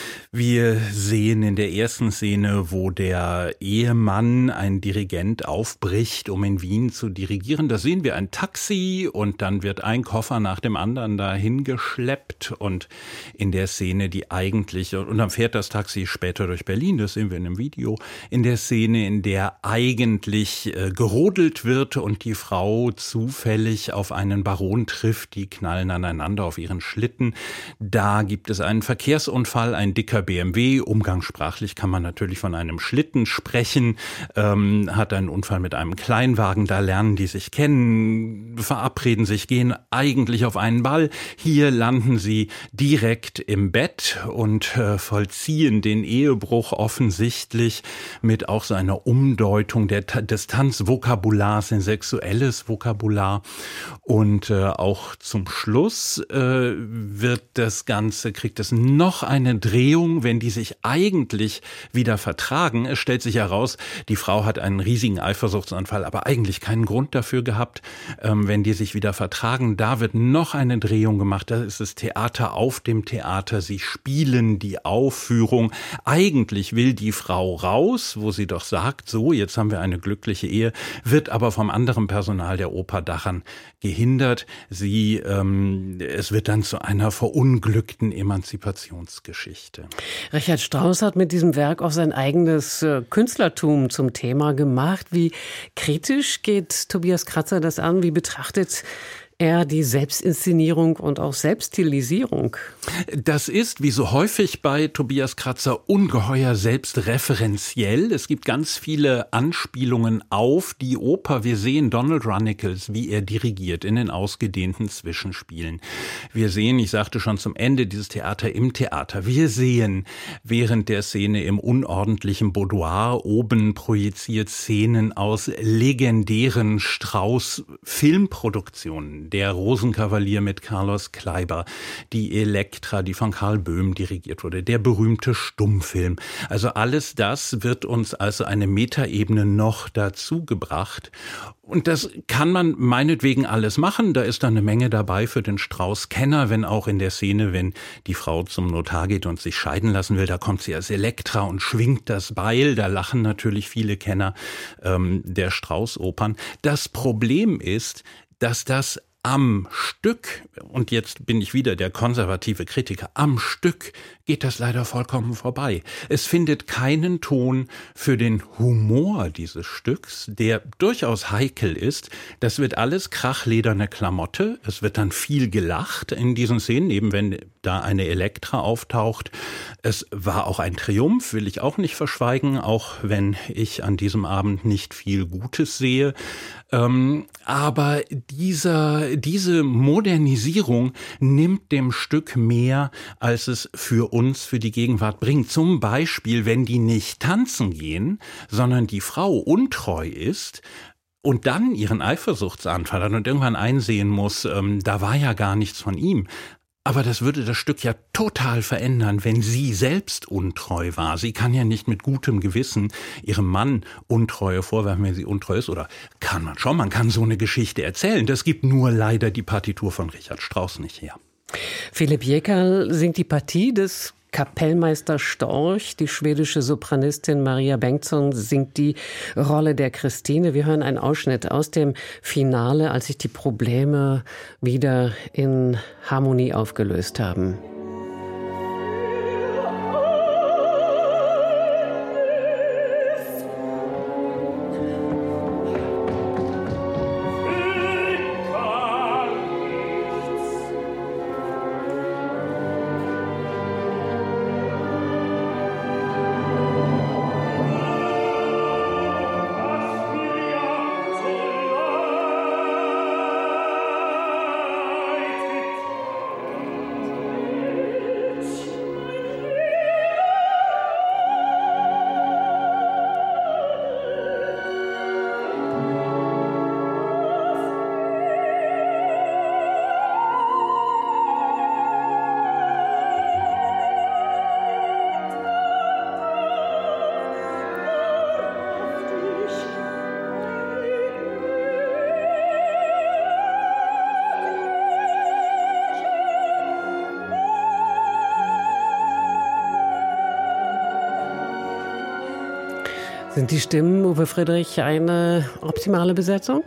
Speaker 12: Wir sehen in der ersten Szene, wo der Ehemann, ein Dirigent, aufbricht, um in Wien zu dirigieren. Da sehen wir ein Taxi und dann wird ein Koffer nach dem anderen dahin geschleppt. Und in der Szene, die eigentlich, und dann fährt das Taxi später durch Berlin, das sehen wir in einem Video, in der Szene, in der eigentlich äh, gerodelt wird und die Frau zufällig auf einen Baron trifft, die knallen aneinander auf ihren Schlitten. Da gibt es einen Verkehrsunfall, ein dicker B M W, umgangssprachlich kann man natürlich von einem Schlitten sprechen, ähm, hat einen Unfall mit einem Kleinwagen, da lernen die sich kennen, verabreden sich, gehen eigentlich auf einen Ball. Hier landen sie direkt im Bett und äh, vollziehen den Ehebruch offensichtlich mit auch seiner Umdeutung der, des Tanzvokabulars in sexuelles Vokabular. Und äh, auch zum Schluss äh, wird das Ganze, kriegt es noch eine Drehung, wenn die sich eigentlich wieder vertragen. Es stellt sich heraus, die Frau hat einen riesigen Eifersuchtsanfall, aber eigentlich keinen Grund dafür gehabt. Ähm, wenn die sich wieder vertragen, da wird noch eine Drehung gemacht. Da ist das Theater auf dem Theater. Sie spielen die Aufführung. Eigentlich will die Frau raus, wo sie doch sagt, so, jetzt haben wir eine glückliche Ehe, wird aber vom anderen Personal der Oper daran gehindert. Sie, ähm, es wird dann zu einer verunglückten Emanzipationsgeschichte.
Speaker 2: Richard Strauss hat mit diesem Werk auch sein eigenes äh, Künstlertum zum Thema gemacht. Wie kritisch geht Tobias Kratzer das an? Wie betrachtet er die Selbstinszenierung und auch Selbststilisierung?
Speaker 12: Das ist, wie so häufig bei Tobias Kratzer, ungeheuer selbstreferenziell. Es gibt ganz viele Anspielungen auf die Oper. Wir sehen Donald Runnicles, wie er dirigiert in den ausgedehnten Zwischenspielen. Wir sehen, ich sagte schon zum Ende, dieses Theater im Theater. Wir sehen während der Szene im unordentlichen Boudoir oben projiziert Szenen aus legendären Strauss-Filmproduktionen. Der Rosenkavalier mit Carlos Kleiber, die Elektra, die von Karl Böhm dirigiert wurde, der berühmte Stummfilm. Also alles das wird uns als eine Metaebene noch dazu gebracht. Und das kann man meinetwegen alles machen. Da ist dann eine Menge dabei für den Strauß-Kenner, wenn auch in der Szene, wenn die Frau zum Notar geht und sich scheiden lassen will, da kommt sie als Elektra und schwingt das Beil. Da lachen natürlich viele Kenner ähm, der Strauß-Opern. Das Problem ist, dass das am Stück, und jetzt bin ich wieder der konservative Kritiker, am Stück geht das leider vollkommen vorbei. Es findet keinen Ton für den Humor dieses Stücks, der durchaus heikel ist. Das wird alles krachlederne Klamotte. Es wird dann viel gelacht in diesen Szenen, eben wenn da eine Elektra auftaucht. Es war auch ein Triumph, will ich auch nicht verschweigen, auch wenn ich an diesem Abend nicht viel Gutes sehe. Ähm, aber dieser, diese Modernisierung nimmt dem Stück mehr, als es für uns, für die Gegenwart bringt. Zum Beispiel, wenn die nicht tanzen gehen, sondern die Frau untreu ist, und dann ihren Eifersuchtsanfall hat und irgendwann einsehen muss, ähm, da war ja gar nichts von ihm. Aber das würde das Stück ja total verändern, wenn sie selbst untreu war. Sie kann ja nicht mit gutem Gewissen ihrem Mann Untreue vorwerfen, wenn sie untreu ist. Oder kann man schon, man kann so eine Geschichte erzählen. Das gibt nur leider die Partitur von Richard Strauss nicht her.
Speaker 2: Philipp Jekerl singt die Partie des Kapellmeister Storch. Die schwedische Sopranistin Maria Bengtsson singt die Rolle der Christine. Wir hören einen Ausschnitt aus dem Finale, als sich die Probleme wieder in Harmonie aufgelöst haben. Sind die Stimmen, Uwe Friedrich, eine optimale Besetzung?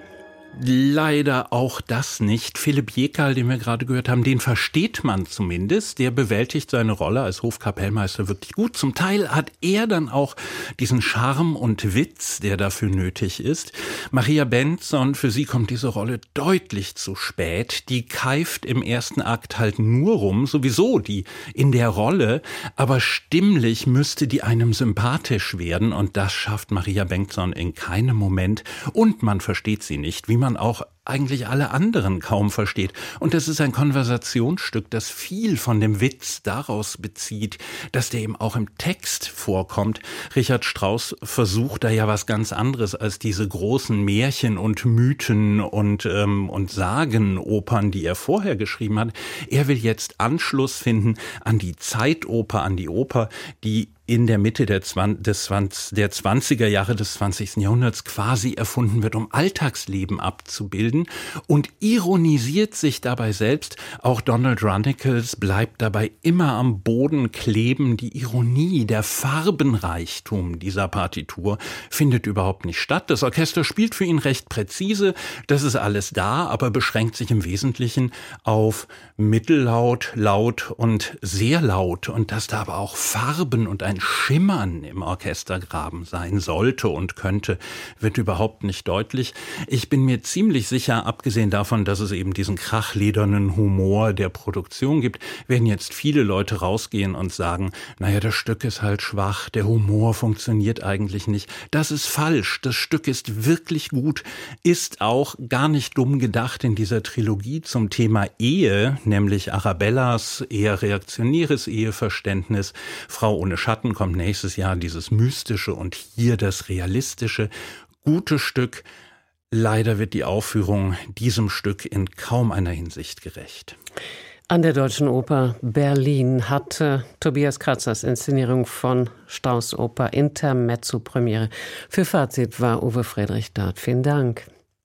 Speaker 12: Leider auch das nicht. Philipp Jekerl, den wir gerade gehört haben, den versteht man zumindest. Der bewältigt seine Rolle als Hofkapellmeister wirklich gut. Zum Teil hat er dann auch diesen Charme und Witz, der dafür nötig ist. Maria Bengtsson, für sie kommt diese Rolle deutlich zu spät. Die keift im ersten Akt halt nur rum, sowieso die in der Rolle, aber stimmlich müsste die einem sympathisch werden und das schafft Maria Bengtsson in keinem Moment und man versteht sie nicht, wie man auch eigentlich alle anderen kaum versteht. Und das ist ein Konversationsstück, das viel von dem Witz daraus bezieht, dass der eben auch im Text vorkommt. Richard Strauss versucht da ja was ganz anderes als diese großen Märchen und Mythen und, ähm, und Sagenopern, die er vorher geschrieben hat. Er will jetzt Anschluss finden an die Zeitoper, an die Oper, die in der Mitte der, Zwan- des Zwanz- der zwanziger Jahre des zwanzigsten Jahrhunderts quasi erfunden wird, um Alltagsleben abzubilden und ironisiert sich dabei selbst. Auch Donald Runnicles bleibt dabei immer am Boden kleben. Die Ironie, der Farbenreichtum dieser Partitur findet überhaupt nicht statt. Das Orchester spielt für ihn recht präzise. Das ist alles da, aber beschränkt sich im Wesentlichen auf Mittellaut, Laut und sehr laut. Und dass da aber auch Farben und ein Schimmern im Orchestergraben sein sollte und könnte, wird überhaupt nicht deutlich. Ich bin mir ziemlich sicher, abgesehen davon, dass es eben diesen krachledernen Humor der Produktion gibt, werden jetzt viele Leute rausgehen und sagen, naja, das Stück ist halt schwach, der Humor funktioniert eigentlich nicht. Das ist falsch, das Stück ist wirklich gut, ist auch gar nicht dumm gedacht in dieser Trilogie zum Thema Ehe, nämlich Arabellas eher reaktionäres Eheverständnis, Frau ohne Schatten kommt nächstes Jahr dieses Mystische und hier das Realistische. Gutes Stück. Leider wird die Aufführung diesem Stück in kaum einer Hinsicht gerecht.
Speaker 2: An der Deutschen Oper Berlin hatte Tobias Kratzers Inszenierung von Strauss' Oper Intermezzo Premiere. Für Fazit war Uwe Friedrich dort. Vielen Dank.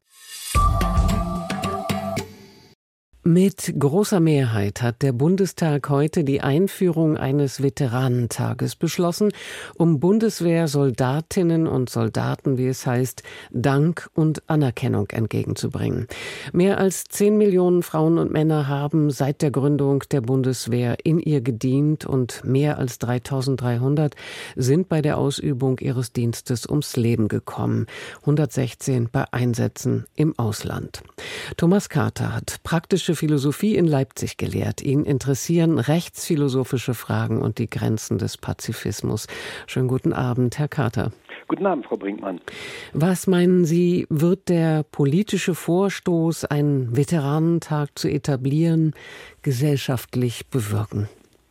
Speaker 2: Mit großer Mehrheit hat der Bundestag heute die Einführung eines Veteranentages beschlossen, um Bundeswehrsoldatinnen und Soldaten, wie es heißt, Dank und Anerkennung entgegenzubringen. Mehr als zehn Millionen Frauen und Männer haben seit der Gründung der Bundeswehr in ihr gedient und mehr als dreitausenddreihundert sind bei der Ausübung ihres Dienstes ums Leben gekommen, hundertsechzehn bei Einsätzen im Ausland. Thomas Carter hat praktische politische Philosophie in Leipzig gelehrt. Ihn interessieren rechtsphilosophische Fragen und die Grenzen des Pazifismus. Schönen guten Abend, Herr Carter.
Speaker 13: Guten Abend, Frau Brinkmann.
Speaker 2: Was meinen Sie, wird der politische Vorstoß, einen Veteranentag zu etablieren, gesellschaftlich bewirken?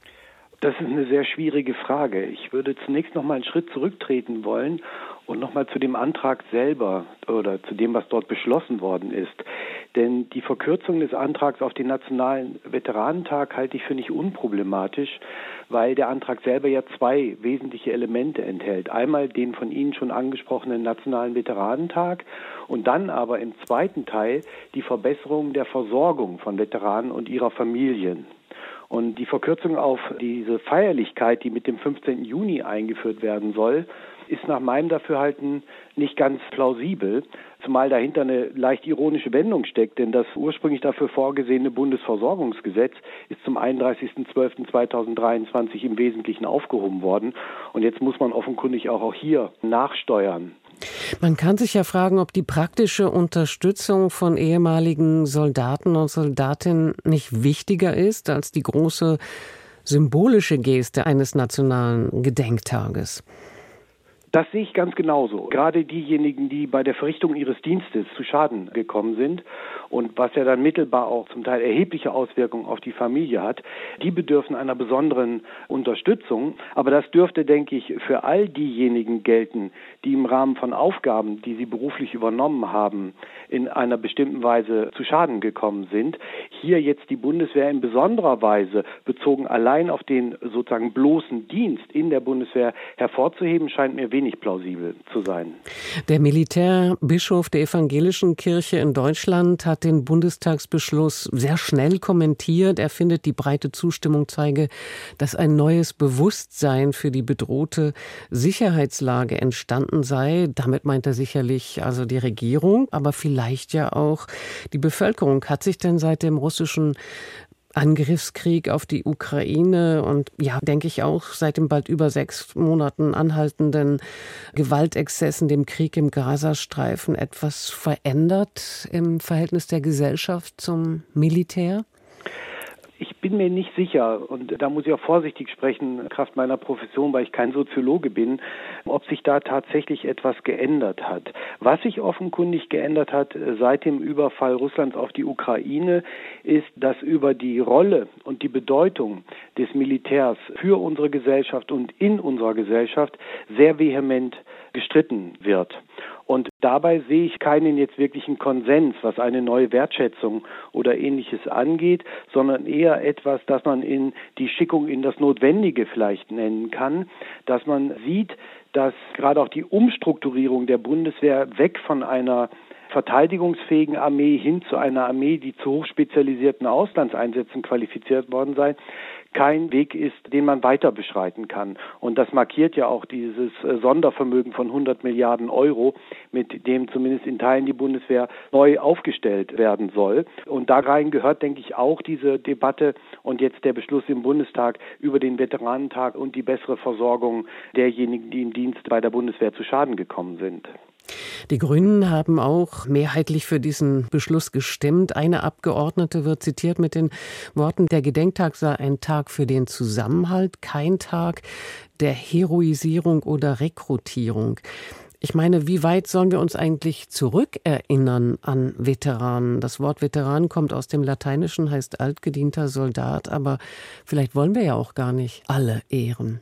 Speaker 13: Das ist eine sehr schwierige Frage. Ich würde zunächst noch mal einen Schritt zurücktreten wollen und noch mal zu dem Antrag selber oder zu dem, was dort beschlossen worden ist. Denn die Verkürzung des Antrags auf den Nationalen Veteranentag halte ich für nicht unproblematisch, weil der Antrag selber ja zwei wesentliche Elemente enthält. Einmal den von Ihnen schon angesprochenen Nationalen Veteranentag und dann aber im zweiten Teil die Verbesserung der Versorgung von Veteranen und ihrer Familien. Und die Verkürzung auf diese Feierlichkeit, die mit dem fünfzehnten Juni eingeführt werden soll, ist nach meinem Dafürhalten nicht ganz plausibel, zumal dahinter eine leicht ironische Wendung steckt, denn das ursprünglich dafür vorgesehene Bundesversorgungsgesetz ist zum einunddreißigsten zwölften zweitausenddreiundzwanzig im Wesentlichen aufgehoben worden und jetzt muss man offenkundig auch, auch hier nachsteuern.
Speaker 2: Man kann sich ja fragen, ob die praktische Unterstützung von ehemaligen Soldaten und Soldatinnen nicht wichtiger ist als die große symbolische Geste eines nationalen Gedenktages.
Speaker 13: Das sehe ich ganz genauso. Gerade diejenigen, die bei der Verrichtung ihres Dienstes zu Schaden gekommen sind und was ja dann mittelbar auch zum Teil erhebliche Auswirkungen auf die Familie hat, die bedürfen einer besonderen Unterstützung. Aber das dürfte, denke ich, für all diejenigen gelten, die im Rahmen von Aufgaben, die sie beruflich übernommen haben, in einer bestimmten Weise zu Schaden gekommen sind. Hier jetzt die Bundeswehr in besonderer Weise bezogen allein auf den sozusagen bloßen Dienst in der Bundeswehr hervorzuheben, scheint mir wenig nicht plausibel zu sein.
Speaker 2: Der Militärbischof der Evangelischen Kirche in Deutschland hat den Bundestagsbeschluss sehr schnell kommentiert. Er findet, die breite Zustimmung zeige, dass ein neues Bewusstsein für die bedrohte Sicherheitslage entstanden sei. Damit meint er sicherlich also die Regierung, aber vielleicht ja auch die Bevölkerung. Hat sich denn seit dem russischen Angriffskrieg auf die Ukraine und ja, denke ich auch seit den bald über sechs Monaten anhaltenden Gewaltexzessen, dem Krieg im Gazastreifen etwas verändert im Verhältnis der Gesellschaft zum Militär?
Speaker 13: Ich bin mir nicht sicher, und da muss ich auch vorsichtig sprechen, Kraft meiner Profession, weil ich kein Soziologe bin, ob sich da tatsächlich etwas geändert hat. Was sich offenkundig geändert hat seit dem Überfall Russlands auf die Ukraine, ist, dass über die Rolle und die Bedeutung des Militärs für unsere Gesellschaft und in unserer Gesellschaft sehr vehement gestritten wird. Und dabei sehe ich keinen jetzt wirklichen Konsens, was eine neue Wertschätzung oder Ähnliches angeht, sondern eher etwas, das man in die Schickung in das Notwendige vielleicht nennen kann, dass man sieht, dass gerade auch die Umstrukturierung der Bundeswehr weg von einer verteidigungsfähigen Armee hin zu einer Armee, die zu hochspezialisierten Auslandseinsätzen qualifiziert worden sei, kein Weg ist, den man weiter beschreiten kann. Und das markiert ja auch dieses Sondervermögen von hundert Milliarden Euro, mit dem zumindest in Teilen die Bundeswehr neu aufgestellt werden soll. Und da rein gehört, denke ich, auch diese Debatte und jetzt der Beschluss im Bundestag über den Veteranentag und die bessere Versorgung derjenigen, die im Dienst bei der Bundeswehr zu Schaden gekommen sind.
Speaker 2: Die Grünen haben auch mehrheitlich für diesen Beschluss gestimmt. Eine Abgeordnete wird zitiert mit den Worten, der Gedenktag sei ein Tag für den Zusammenhalt, kein Tag der Heroisierung oder Rekrutierung. Ich meine, wie weit sollen wir uns eigentlich zurückerinnern an Veteranen? Das Wort Veteran kommt aus dem Lateinischen, heißt altgedienter Soldat, aber vielleicht wollen wir ja auch gar nicht alle ehren.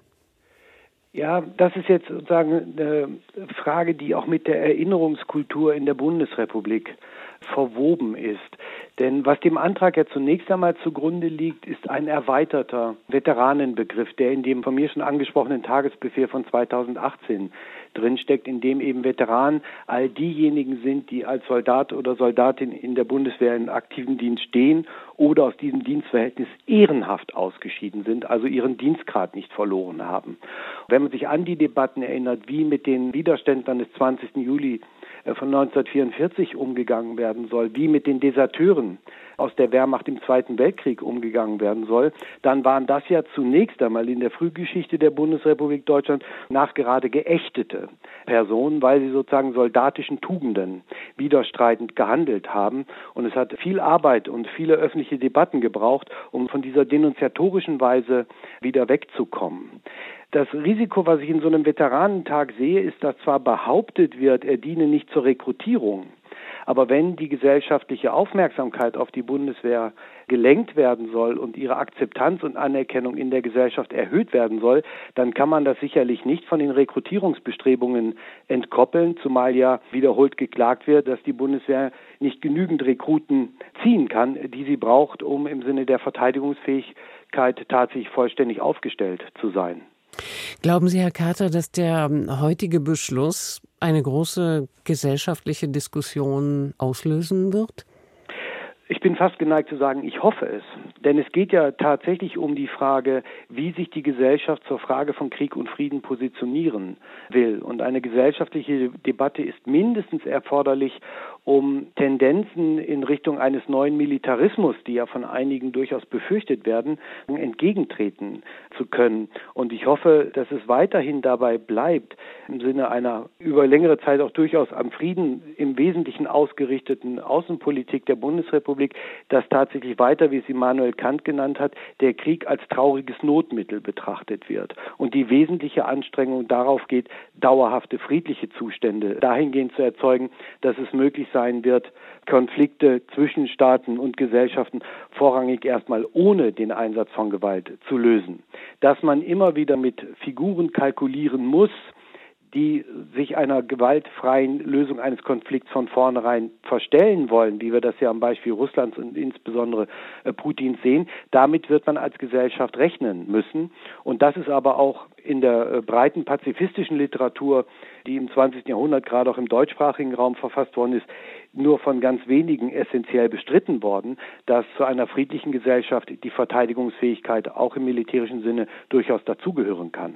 Speaker 13: Ja, das ist jetzt sozusagen eine Frage, die auch mit der Erinnerungskultur in der Bundesrepublik verwoben ist. Denn was dem Antrag ja zunächst einmal zugrunde liegt, ist ein erweiterter Veteranenbegriff, der in dem von mir schon angesprochenen Tagesbefehl von zweitausendachtzehn drinsteckt, in dem eben Veteranen all diejenigen sind, die als Soldat oder Soldatin in der Bundeswehr in aktiven Dienst stehen oder aus diesem Dienstverhältnis ehrenhaft ausgeschieden sind, also ihren Dienstgrad nicht verloren haben. Wenn man sich an die Debatten erinnert, wie mit den Widerständlern des zwanzigsten Juli von neunzehnhundertvierundvierzig umgegangen werden soll, wie mit den Deserteuren aus der Wehrmacht im Zweiten Weltkrieg umgegangen werden soll, dann waren das ja zunächst einmal in der Frühgeschichte der Bundesrepublik Deutschland nachgerade geächtete Personen, weil sie sozusagen soldatischen Tugenden widerstreitend gehandelt haben. Und es hat viel Arbeit und viele öffentliche Debatten gebraucht, um von dieser denunziatorischen Weise wieder wegzukommen. Das Risiko, was ich in so einem Veteranentag sehe, ist, dass zwar behauptet wird, er diene nicht zur Rekrutierung, aber wenn die gesellschaftliche Aufmerksamkeit auf die Bundeswehr gelenkt werden soll und ihre Akzeptanz und Anerkennung in der Gesellschaft erhöht werden soll, dann kann man das sicherlich nicht von den Rekrutierungsbestrebungen entkoppeln, zumal ja wiederholt geklagt wird, dass die Bundeswehr nicht genügend Rekruten ziehen kann, die sie braucht, um im Sinne der Verteidigungsfähigkeit tatsächlich vollständig aufgestellt zu sein.
Speaker 2: Glauben Sie, Herr Carter, dass der heutige Beschluss eine große gesellschaftliche Diskussion auslösen wird?
Speaker 13: Ich bin fast geneigt zu sagen, ich hoffe es. Denn es geht ja tatsächlich um die Frage, wie sich die Gesellschaft zur Frage von Krieg und Frieden positionieren will. Und eine gesellschaftliche Debatte ist mindestens erforderlich, um Tendenzen in Richtung eines neuen Militarismus, die ja von einigen durchaus befürchtet werden, entgegentreten zu können. Und ich hoffe, dass es weiterhin dabei bleibt, im Sinne einer über längere Zeit auch durchaus am Frieden im Wesentlichen ausgerichteten Außenpolitik der Bundesrepublik, dass tatsächlich weiter, wie es Immanuel Kant genannt hat, der Krieg als trauriges Notmittel betrachtet wird. Und die wesentliche Anstrengung darauf geht, dauerhafte friedliche Zustände dahingehend zu erzeugen, dass es möglich sein wird, Konflikte zwischen Staaten und Gesellschaften vorrangig erstmal ohne den Einsatz von Gewalt zu lösen. Dass man immer wieder mit Figuren kalkulieren muss, die sich einer gewaltfreien Lösung eines Konflikts von vornherein verstellen wollen, wie wir das ja am Beispiel Russlands und insbesondere Putins sehen, damit wird man als Gesellschaft rechnen müssen. Und das ist aber auch in der breiten pazifistischen Literatur, die im zwanzigsten Jahrhundert gerade auch im deutschsprachigen Raum verfasst worden ist, nur von ganz wenigen essentiell bestritten worden, dass zu einer friedlichen Gesellschaft die Verteidigungsfähigkeit auch im militärischen Sinne durchaus dazugehören kann.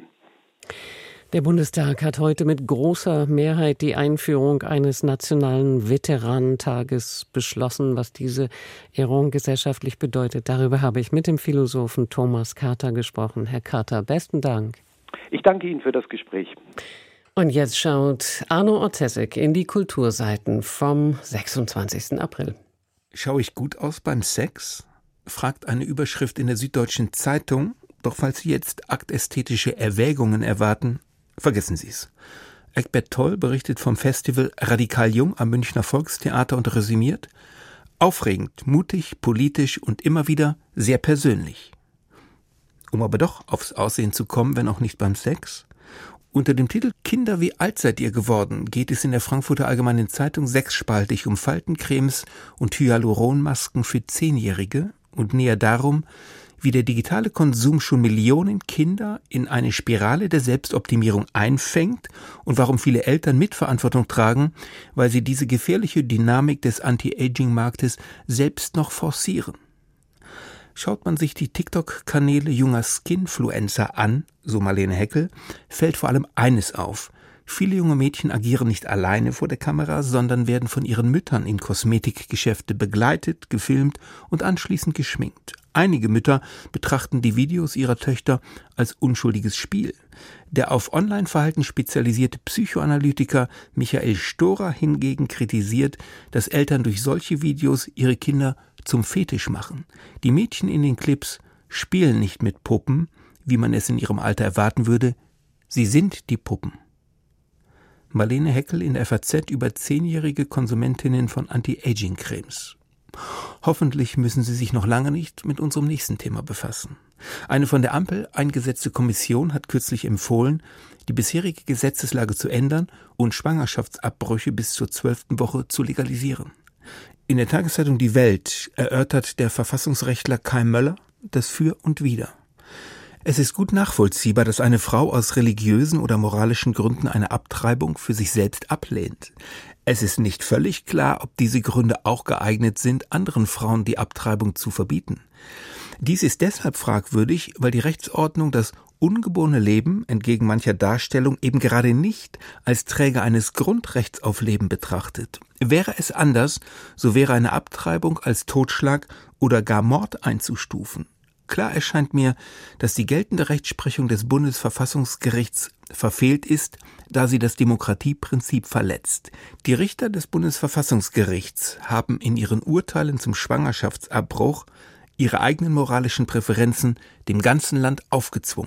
Speaker 2: Der Bundestag hat heute mit großer Mehrheit die Einführung eines nationalen Veteranentages beschlossen, was diese Ehrung gesellschaftlich bedeutet. Darüber habe ich mit dem Philosophen Thomas Carter gesprochen. Herr Carter, besten Dank.
Speaker 13: Ich danke Ihnen für das Gespräch.
Speaker 2: Und jetzt schaut Arno Orzesek in die Kulturseiten vom sechsundzwanzigsten April.
Speaker 14: Schaue ich gut aus beim Sex? Fragt eine Überschrift in der Süddeutschen Zeitung. Doch falls Sie jetzt aktästhetische Erwägungen erwarten, vergessen Sie es. Eckbert Toll berichtet vom Festival Radikal Jung am Münchner Volkstheater und resümiert: aufregend, mutig, politisch und immer wieder sehr persönlich. Um aber doch aufs Aussehen zu kommen, wenn auch nicht beim Sex. Unter dem Titel »Kinder, wie alt seid ihr geworden?« geht es in der Frankfurter Allgemeinen Zeitung sechsspaltig um Faltencremes und Hyaluronmasken für Zehnjährige und näher darum, wie der digitale Konsum schon Millionen Kinder in eine Spirale der Selbstoptimierung einfängt und warum viele Eltern Mitverantwortung tragen, weil sie diese gefährliche Dynamik des Anti-Aging-Marktes selbst noch forcieren. Schaut man sich die TikTok-Kanäle junger Skinfluencer an, so Marlene Heckel, fällt vor allem eines auf: Viele junge Mädchen agieren nicht alleine vor der Kamera, sondern werden von ihren Müttern in Kosmetikgeschäfte begleitet, gefilmt und anschließend geschminkt. Einige Mütter betrachten die Videos ihrer Töchter als unschuldiges Spiel. Der auf Online-Verhalten spezialisierte Psychoanalytiker Michael Storer hingegen kritisiert, dass Eltern durch solche Videos ihre Kinder zum Fetisch machen. Die Mädchen in den Clips spielen nicht mit Puppen, wie man es in ihrem Alter erwarten würde. Sie sind die Puppen. Marlene Heckel in der F A Z über zehnjährige Konsumentinnen von Anti-Aging-Cremes. Hoffentlich müssen Sie sich noch lange nicht mit unserem nächsten Thema befassen. Eine von der Ampel eingesetzte Kommission hat kürzlich empfohlen, die bisherige Gesetzeslage zu ändern und Schwangerschaftsabbrüche bis zur zwölften Woche zu legalisieren. In der Tageszeitung Die Welt erörtert der Verfassungsrechtler Kai Möller das Für und Wider. Es ist gut nachvollziehbar, dass eine Frau aus religiösen oder moralischen Gründen eine Abtreibung für sich selbst ablehnt. Es ist nicht völlig klar, ob diese Gründe auch geeignet sind, anderen Frauen die Abtreibung zu verbieten. Dies ist deshalb fragwürdig, weil die Rechtsordnung das ungeborene Leben, entgegen mancher Darstellung, eben gerade nicht als Träger eines Grundrechts auf Leben betrachtet. Wäre es anders, so wäre eine Abtreibung als Totschlag oder gar Mord einzustufen. Klar erscheint mir, dass die geltende Rechtsprechung des Bundesverfassungsgerichts verfehlt ist, da sie das Demokratieprinzip verletzt. Die Richter des Bundesverfassungsgerichts haben in ihren Urteilen zum Schwangerschaftsabbruch ihre eigenen moralischen Präferenzen dem ganzen Land aufgezwungen.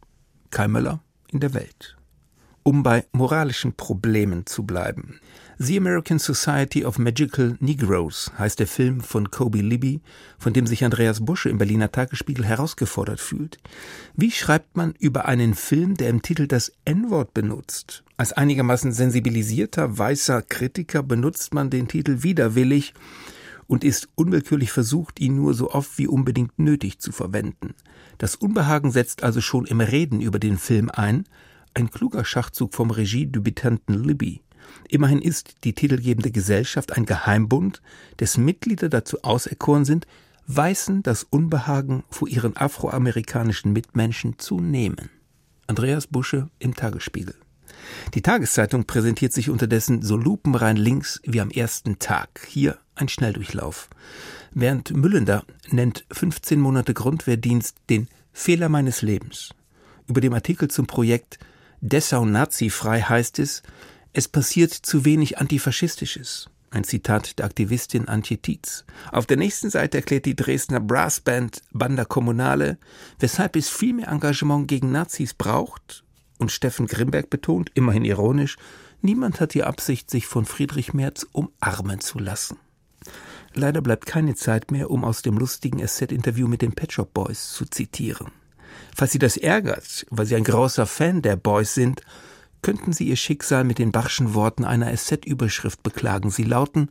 Speaker 14: Kai Möller in der Welt. Um bei moralischen Problemen zu bleiben. The American Society of Magical Negroes heißt der Film von Kobe Libby, von dem sich Andreas Busche im Berliner Tagesspiegel herausgefordert fühlt. Wie schreibt man über einen Film, der im Titel das En-Wort benutzt? Als einigermaßen sensibilisierter weißer Kritiker benutzt man den Titel widerwillig und ist unwillkürlich versucht, ihn nur so oft wie unbedingt nötig zu verwenden. Das Unbehagen setzt also schon im Reden über den Film ein, ein kluger Schachzug vom Regiedebütanten Libby. Immerhin ist die titelgebende Gesellschaft ein Geheimbund, dessen Mitglieder dazu auserkoren sind, Weißen das Unbehagen vor ihren afroamerikanischen Mitmenschen zu nehmen. Andreas Busche im Tagesspiegel. Die Tageszeitung präsentiert sich unterdessen so lupenrein links wie am ersten Tag. Hier ein Schnelldurchlauf. Bernd Müllender nennt fünfzehn Monate Grundwehrdienst den Fehler meines Lebens. Über dem Artikel zum Projekt Dessau nazifrei heißt es, es passiert zu wenig Antifaschistisches. Ein Zitat der Aktivistin Antje Tietz. Auf der nächsten Seite erklärt die Dresdner Brassband Banda Kommunale, weshalb es viel mehr Engagement gegen Nazis braucht. Und Steffen Grimberg betont, immerhin ironisch, niemand hat die Absicht, sich von Friedrich Merz umarmen zu lassen. Leider bleibt keine Zeit mehr, um aus dem lustigen S Z-Interview mit den Pet Shop Boys zu zitieren. Falls Sie das ärgert, weil Sie ein großer Fan der Boys sind, könnten Sie Ihr Schicksal mit den Bachschen Worten einer S Z-Überschrift beklagen. Sie lauten: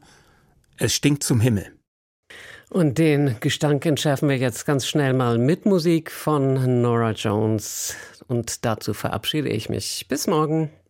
Speaker 14: Es stinkt zum Himmel.
Speaker 2: Und den Gestank entschärfen wir jetzt ganz schnell mal mit Musik von Norah Jones. Und dazu verabschiede ich mich. Bis morgen.